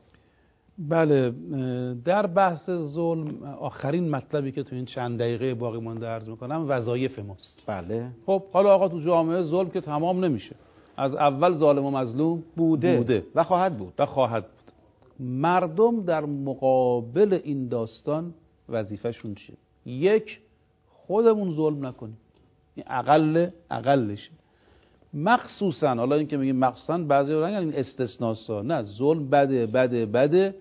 بله، در بحث ظلم آخرین مطلبی که تو این چند دقیقه باقی مونده عرض میکنم وظایف ماست. بله. خب حالا آقا تو جامعه ظلم که تمام نمیشه، از اول ظالم و مظلوم بوده, بوده. و خواهد بود و خواهد بود. مردم در مقابل این داستان وظیفه‌شون چیه؟ یک، خودمون ظلم نکنیم، این اقل اقلشه. مخصوصا حالا این که میگیم مخصوصا بعضی ها این استثناء، نه، ظلم بده بده بده،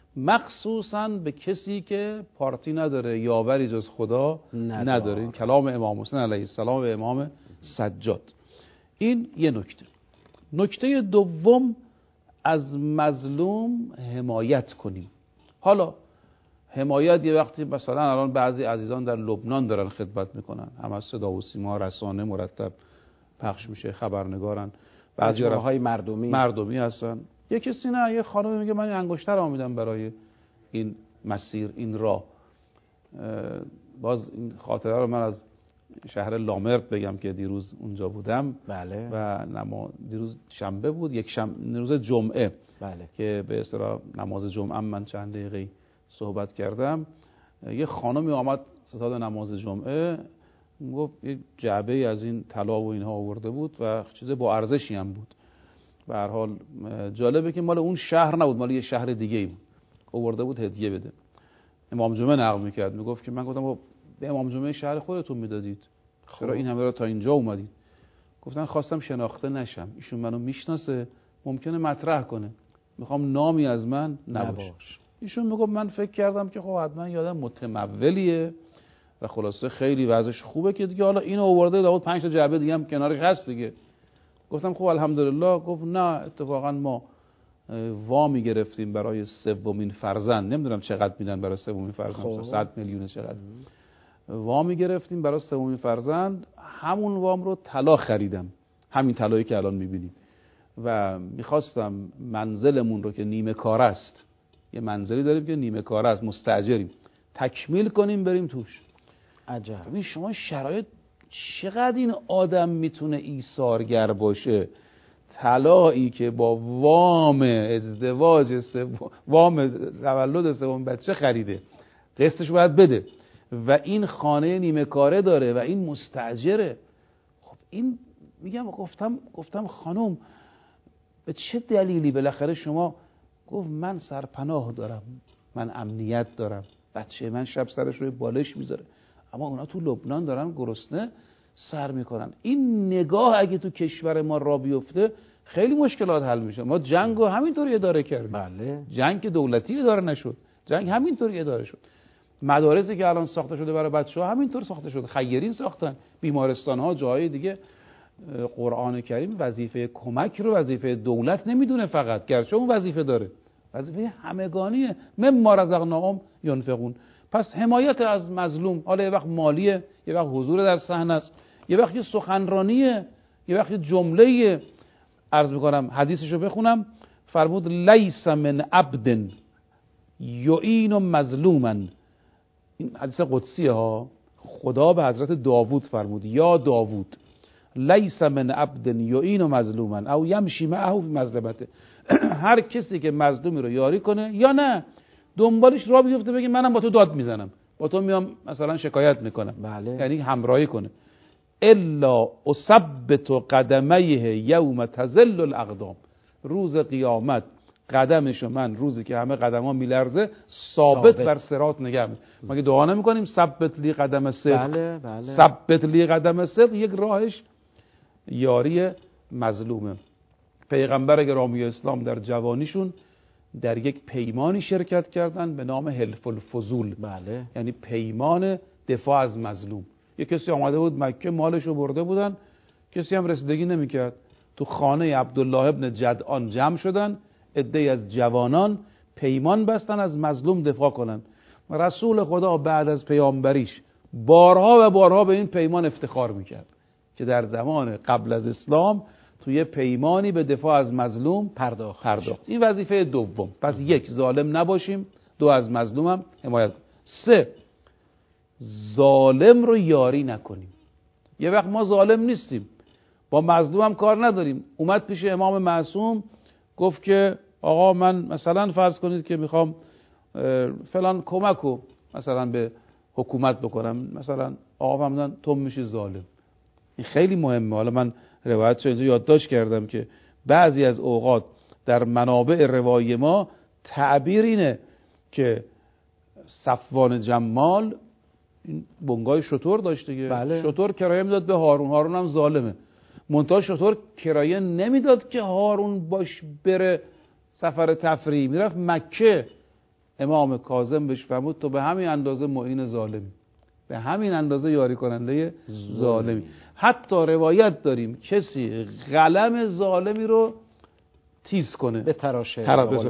مخصوصا به کسی که پارتی نداره، یاوری جز خدا نداره, نداره. این کلام امام حسین علیه السلام و امام سجاد. این یه نکته. نکته دوم، از مظلوم حمایت کنیم. حالا حمایت یه وقتی مثلا الان بعضی عزیزان در لبنان دارن خدمت میکنن، هم از صدا و سیما رسانه مرتب پخش میشه، خبرنگارن، بعضی های مردمی مردمی هستن. یه کسی نه، یه خانمی میگه من انگشتر آمیدم برای این مسیر، این راه. باز این خاطره رو من از شهر لامرد بگم که دیروز اونجا بودم. بله. و نما دیروز شنبه بود، یک شنبه روز جمعه. بله. که به اصطلاح نماز جمعه من چند دقیقه صحبت کردم. یه خانمی آمد ستاد نماز جمعه، گفت یه جعبه از این طلا و اینها آورده بود و چیز با ارزشی هم بود. به هر حال جالبه که مال اون شهر نبود، مال یه شهر دیگه ای بود، آورده بود هدیه بده. امام جمعه نقل میکرد، میگفت که من گفتم به امام جمعه شهر خودتون میدادید، چرا این همه را تا اینجا اومدید؟ گفتن خواستم شناخته نشم، ایشون منو میشناسه، ممکنه مطرح کنه، میخوام نامی از من نباشه. نباش. ایشون میگفت من فکر کردم که خب حتما یادم متمولیه و خلاصه خیلی وضعش خوبه که دیگه حالا اینو آورده داود پنج تا جعبه دیگه هم کنارش هست دیگه. گفتم خب الحمدلله. گفت نه، اتفاقا ما وامی گرفتیم برای سومین فرزند، نمیدونم چقدر میدن برای سومین فرزند، صد میلیون چقدر وامی گرفتیم برای سومین فرزند، همون وام رو طلا خریدم، همین طلایی که الان میبینیم، و میخواستم منزلمون رو که نیمه کاره است، یه منزلی داریم که نیمه کاره است، مستاجریم، تکمیل کنیم بریم توش. عجب. ببین شما شرایط چقدر این آدم میتونه ایثارگر باشه. طلایی که با وام ازدواج سوم، وام تولد سوم بچه خریده، قسطش باید بده و این خانه نیمه کاره داره و این مستاجره. خب این میگم گفتم گفتم خانم به چه دلیلی بالاخره شما؟ گفت من سرپناه دارم، من امنیت دارم، بچه من شب سرش روی بالش میذاره، اما اونا تو لبنان دارن گرسنه سر میکنن. این نگاه اگه تو کشور ما را بیفته خیلی مشکلات حل میشه. ما جنگو همینطوری اداره کردیم. بله. جنگ دولتی اداره نشد، جنگ همینطوری اداره شد. مدارسی که الان ساخته شده برای بچه‌ها همینطور ساخته شده، خیرین ساختن، بیمارستان‌ها، جاهای دیگه. قرآن کریم وظیفه کمک رو وظیفه دولت نمیدونه فقط، گرچه اون وظیفه داره، وظیفه همگانیه. مما رزقناهم ينفقون. پس حمایت از مظلوم، حالا یه وقت مالیه، یه وقت حضور در صحنه است، یه وقت یه سخنرانیه، یه وقت یه جمله‌ای. عرض می‌کنم حدیثشو بخونم، فرمود لیس من عبد یعین مظلوما. این حدیث قدسیه ها، خدا به حضرت داوود فرمود یا داوود لیس من عبد یعین مظلوما او یمشی معه فی مظلمته. هر کسی که مظلومی رو یاری کنه یا نه دنبالش را بیفته بگه منم با تو داد میزنم، با تو میام مثلا شکایت میکنم، بله. یعنی همراهی کنه، الا اثبت قدمیه یوم تزل الاقدام، روز قیامت قدمشو من روزی که همه قدم‌ها میلرزه ثابت, ثابت بر صراط نگه می‌دارم. مگه دعا نمی‌کنیم ثبت لی قدم صدق؟ بله بله. ثبت لی قدم صدق یک راهش یاری مظلومه. پیغمبر گرامی اسلام در جوانیشون در یک پیمانی شرکت کردن به نام حلف الفضول. بله. یعنی پیمان دفاع از مظلوم. یک کسی آمده بود مکه، مالشو برده بودن، کسی هم رسیدگی نمی‌کرد. تو خانه عبدالله ابن جدعان جمع شدن، عده‌ای از جوانان پیمان بستن از مظلوم دفاع کنن. رسول خدا بعد از پیامبریش بارها و بارها به این پیمان افتخار میکرد که در زمان قبل از اسلام توی پیمانی به دفاع از مظلوم پرداخت پرداخت. این وظیفه دوم. پس یک، ظالم نباشیم. دو، از مظلومم حمایت کنیم. سه، ظالم رو یاری نکنیم. یه وقت ما ظالم نیستیم، با مظلوم هم کار نداریم. اومد پیش امام معصوم گفت که آقا من مثلا فرض کنید که میخوام فلان کمکو مثلا به حکومت بکنم، مثلا آقا فرمودن تو میشی ظالم. این خیلی مهمه. حالا من روایتشو اینجا یادداشت کردم که بعضی از اوقات در منابع روایی ما تعبیر اینه که صفوان جمال این بنگاه شطور داشت دیگه. بله. شطور کرایه میداد به هارون، هارون هم ظالمه. منتها شطور کرایه نمیداد که هارون باش بره سفر تفریحی، میرفت مکه. امام کاظم بهش فرمود تو به همین اندازه معین ظالمی، به همین اندازه یاری کننده ظالمی. حتی روایت داریم کسی قلم ظالمی رو تیز کنه، به تراشه،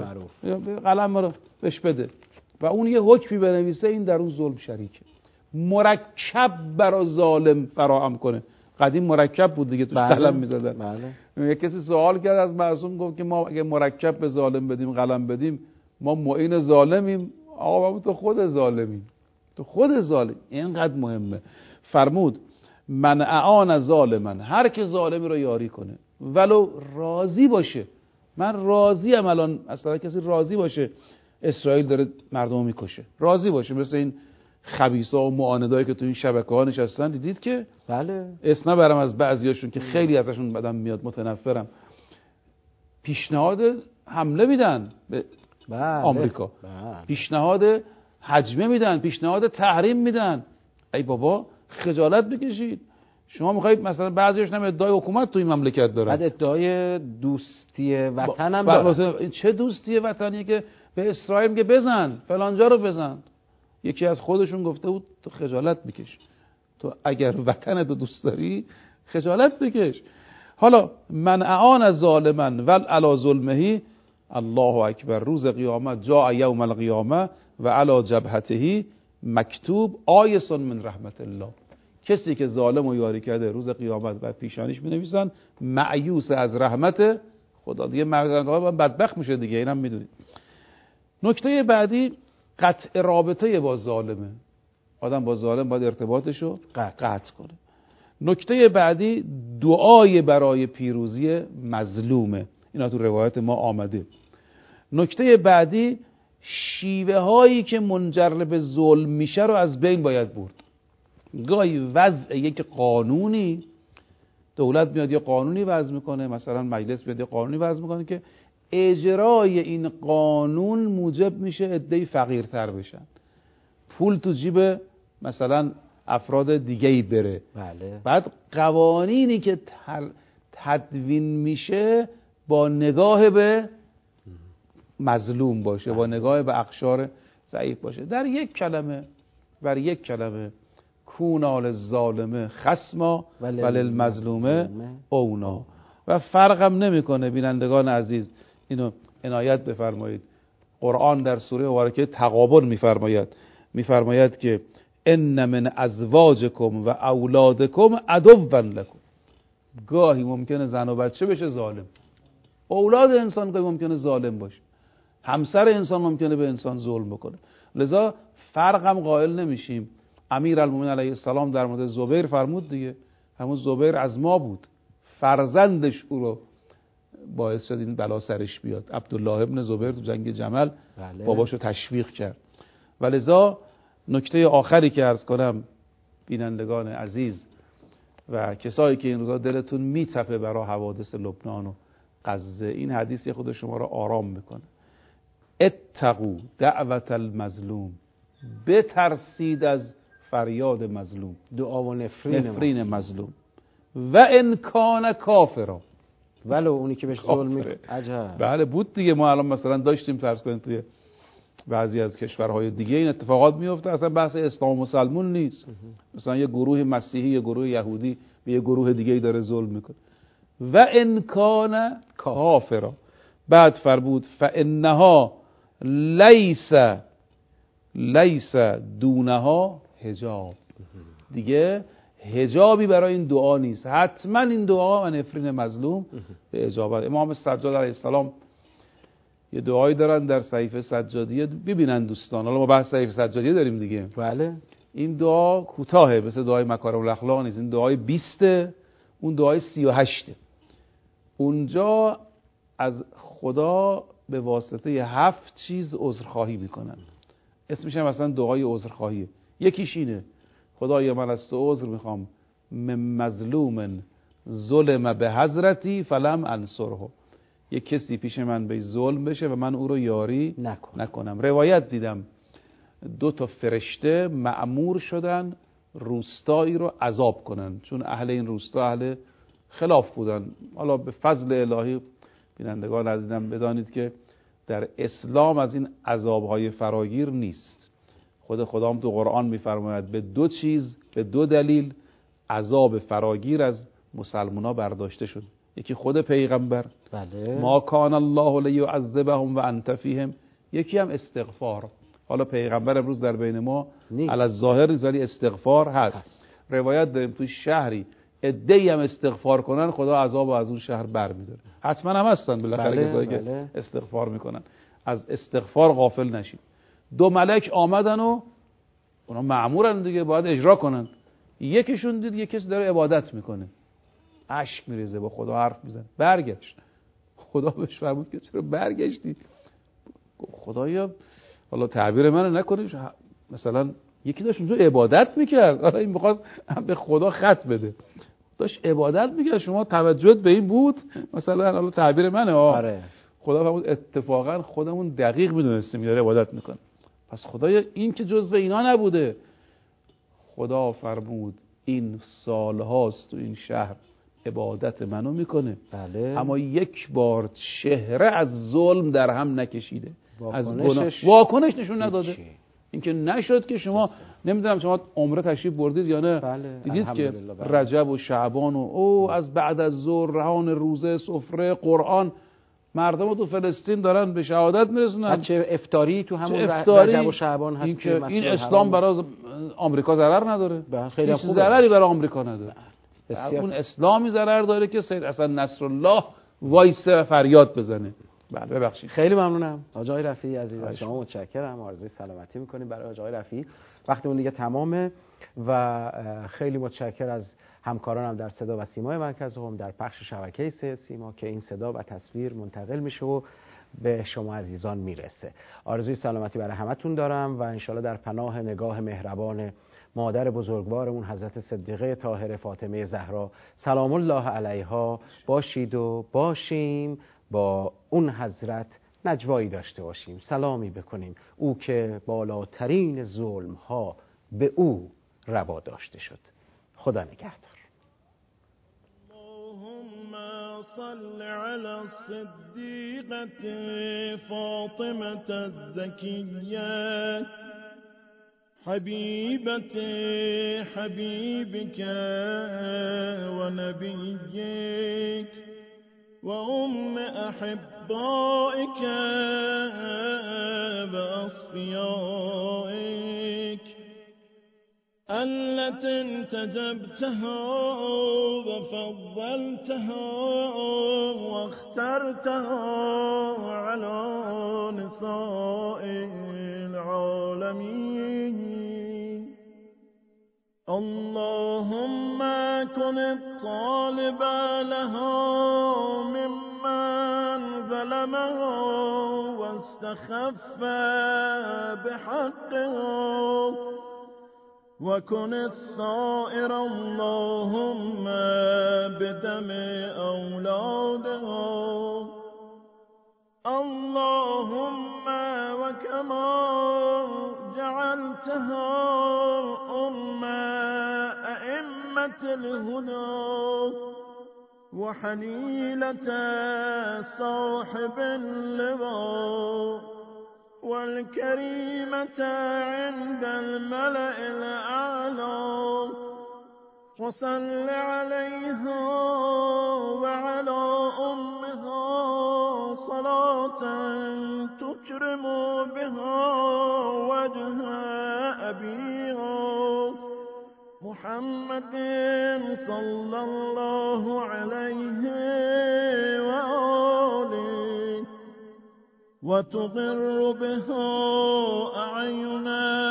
قلم رو بهش بده و اون یه حکمی بنویسه، این در اون ظلم شریکه. مرکب برای ظالم فراهم کنه. قدیم مرکب بود دیگه، توش قلم میزدن. بله. یک کسی سوال کرد از معصوم، گفت که ما اگه مرکب به ظالم بدیم، قلم بدیم، ما معین ظالمیم. آقا تو خود ظالمی، تو خود ظالم. اینقدر مهمه. فرمود من اعان ظالمن، هر که ظالمی رو یاری کنه ولو راضی باشه. من راضی ام الان، اصلا کسی راضی باشه اسرائیل داره مردم میکشه، راضی باشه، مثل این خبیثا و معاندایی که تو این شبکه‌ها نشستن، دیدید که بله اسم نبرم از بعضیاشون که خیلی ازشون بدم میاد، متنفرم، پیشنهاد حمله میدن به بله. آمریکا، بله. پیشنهاد حجمه میدن، پیشنهاد تحریم میدن. ای بابا خجالت بکشید. شما میخواید مثلا بعضیش هم ادعای حکومت تو این مملکت دارن، بعد ادعای دوستی وطن هم دارن. این چه دوستی وطنیه که به اسرائیل میگه بزن فلانجا رو بزن. یکی از خودشون گفته بود تو خجالت بکش، تو اگر وطن تو دوست داری خجالت بکش. حالا من اعان ظالمن ول علی ظلمه، الله اکبر، روز قیامت جاء یوم القیامه و علی جبهته مکتوب آیس من رحمت الله. کسی که ظالم و یاری کرده روز قیامت و پیشانیش می‌نویسن مایوس از رحمت خدا. دیگه مرد بدبخت میشه دیگه، اینم میدونید. نکته بعدی قطع رابطه با ظالمه. آدم با ظالم باید ارتباطشو قطع, قطع کنه. نکته بعدی دعای برای پیروزی مظلومه. اینا تو روایت ما آمده. نکته بعدی شیوه هایی که منجر به ظلم میشه رو از بین باید برد. گاهی وضع یک قانونی، دولت میاد یه قانونی وضع میکنه، مثلا مجلس میاد یه قانونی وضع میکنه که اجرای این قانون موجب میشه عده‌ای فقیرتر بشن، پول تو جیب مثلا افراد دیگه‌ای بره. بله. بعد قوانینی که تدوین میشه با نگاه به مظلوم باشه، با نگاه به اقشار ضعیف باشه. در یک کلمه، بر یک کلمه، کونال الظالمه خصما وللمظلومه اونا. و فرقم نمیکنه. بینندگان عزیز اینو عنایت بفرمایید. قرآن در سوره مبارکه تغابن میفرماید میفرماید که ان من ازواجکم و اولادکم عدوا لکم. گاهی ممکنه زن و بچه بشه ظالم، اولاد انسان گاهی ممکنه ظالم باشه، همسر انسان ممکنه به انسان ظلم بکنه. لذا فرقم قائل نمیشیم. امیرالمومنین علیه السلام در مورد زبیر فرمود دیگه، همون زبیر از ما بود، فرزندش او رو باعث شد این بلا سرش بیاد. عبدالله ابن زبیر تو جنگ جمل بله. باباشو تشویق کرد. ولذا نکته آخری که عرض کنم بینندگان عزیز و کسایی که این روزا دلتون میتپه برای حوادث لبنان و غزه. این حدیث خود شما را آرام میکنه. اتقوا دعوت المظلوم، بترسید از فریاد مظلوم، دعا و نفرین, نفرین مظلوم. و ان کان کافرا، ولو اونی که بهش ظلم می عجب. بله بود دیگه. ما الان مثلا داشتیم فرض کنید توی بعضی از کشورهای دیگه این اتفاقات میفته، اصلا بحث اسلام و مسلمون نیست. مثلا یه گروه مسیحی یه گروه یهودی به یه گروه دیگه داره ظلم میکنه. و ان کان کافرا، بعد فرمود فانها لیس لیس دونها حجاب، دیگه حجابی برای این دعا نیست، حتما این دعا و نفرین مظلوم به اجابت. امام سجاد علیه السلام یه دعایی دارن در صحیفه سجادیه، ببینن دوستان، حالا ما بحث صحیفه سجادیه داریم دیگه. بله. این دعا کوتاهه، مثل دعای مکارم الاخلاق نیست. این دعای بیسته، اون دعای سی و هشته. اونجا از خدا به واسطه هفت چیز عذرخواهی میکنن. اسمش هم مثلا دعای عذرخواهیه. یکیش اینه: خدای من از تو عذر میخوام من مظلوم ظلم به حضرتی فلم انصره، یک کسی پیش من به ظلم بشه و من او رو یاری نکنم. نکنم. روایت دیدم دو تا فرشته مأمور شدن روستایی رو عذاب کنن، چون اهل این روستا اهل خلاف بودن. حالا به فضل الهی بینندگان عزیزم بدانید که در اسلام از این عذابهای فراگیر نیست. خود خدا هم تو قرآن میفرماید به دو چیز، به دو دلیل عذاب فراگیر از مسلمان‌ها برداشته شد. یکی خود پیغمبر، بله، ما کان الله لیعذبهم و انت فیهم. یکی هم استغفار. حالا پیغمبر امروز در بین ما علی الظاهر نیست ولی استغفار هست. هست. روایت داریم توی شهری عده‌ای هم استغفار کنن خدا عذاب از اون شهر برمی‌داره. حتما هم هستن بالاخره بله، کسایی بله. که استغفار میکنن. از استغفار غافل نشید. دو ملک آمدن و اونا مأمورن دیگه، باید اجرا کنن. یکیشون دید یک کسی داره عبادت میکنه، اشک میریزه، با خدا حرف میزنه، برگشت. خدا بهش فرمود که چرا برگشتی؟ خدایا حالا تعبیر منو نکنیش، مثلا یکی داشت اونجا عبادت میکرد، حالا این میخواست به خدا خط بده، داشت عبادت میکرد، شما توجهت به این بود مثلا، حالا تعبیر منه ها. آره. خدا فرمود اتفاقا خودمون دقیق میدونستیم داره عبادت میکنه، پس خدایا این که جزو اینا نبوده. خدا فرمود این سالهاست تو این شهر عبادت منو میکنه، بله. اما یک بار چهره از ظلم در هم نکشیده، از گناه واکنش نشون نداده. اینکه نشد که شما نمیدونم شما عمره تشریف بردید یا نه، بله. دیدید که بله. رجب و شعبان و او از بعد از ظهر رهان روزه سفره قرآن مردم تو فلسطین دارن به شهادت میرسونن. چه افطاری تو همون افطاری رجب و شعبان هست. این که این اسلام برای آمریکا ضرر نداره، خیلی هیچ ضرری برای آمریکا نداره. اون اسلامی ضرر داره که سید حسن نصرالله وایسه و فریاد بزنه. بله ببخشید. خیلی ممنونم حاج آقای رفیعی عزیز، از شما متشکرم. آرزوی سلامتی میکنیم برای حاج آقای رفیعی. وقتمون دیگه تمامه و خیلی متشکر از همکارانم در صدا و سیمای مرکز هم در پخش شبکه سه سیما که این صدا و تصویر منتقل میشه و به شما عزیزان میرسه. آرزوی سلامتی برای همتون دارم و انشالله در پناه نگاه مهربان مادر بزرگوارمون حضرت صدیقه طاهره فاطمه زهرا سلام الله علیها باشید و باشیم با اون حضرت نجوایی داشته باشیم، سلامی بکنیم، او که بالاترین ظلم ها به او روا داشته شد. خدا نگهدار. اللهم صل على الصديقة فاطمة الزكية حبيبة حبيبك ونبيك وأم أحبائك وأصفيائك التي انتجبتها وفضلتها واخترتها على نساء العالمين. اللهم كن الطالب لها ممن ظلمها واستخف بحقها وكن الصائر اللهم بدم أولادهم اللهم وكما جعلتها أم أئمة الهدى وحليلة صاحب اللواء والكريمة عند الملأ الأعلى وصل عليها وعلى أمها صلاة تكرم بها وجه أبيها محمد صلى الله عليه وآله وتقر بها أعين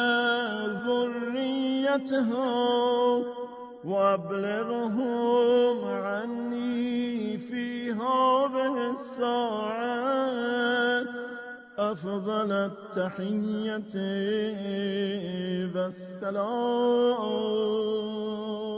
ذريتها وأبلغهم عني في هذه الساعة أفضل التحية والسلام.